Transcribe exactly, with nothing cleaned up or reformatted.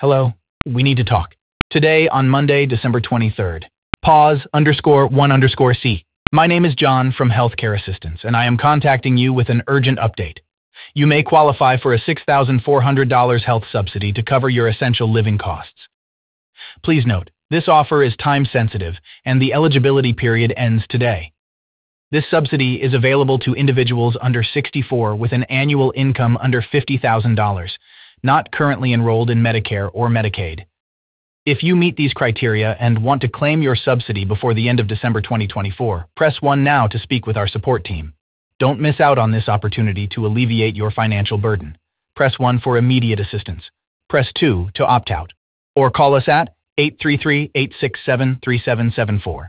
Hello, we need to talk. Today, on Monday, December twenty-third. Pause underscore one underscore C. My name is John from Healthcare Assistance, and I am contacting you with an urgent update. You may qualify for a six thousand four hundred dollars health subsidy to cover your essential living costs. Please note, this offer is time-sensitive, and the eligibility period ends today. This subsidy is available to individuals under sixty-four with an annual income under fifty thousand dollars, not currently enrolled in Medicare or Medicaid. If you meet these criteria and want to claim your subsidy before the end of December twenty twenty-four, press one now to speak with our support team. Don't miss out on this opportunity to alleviate your financial burden. Press one for immediate assistance. Press two to opt out. Or call us at eight three three, eight six seven, three seven seven four.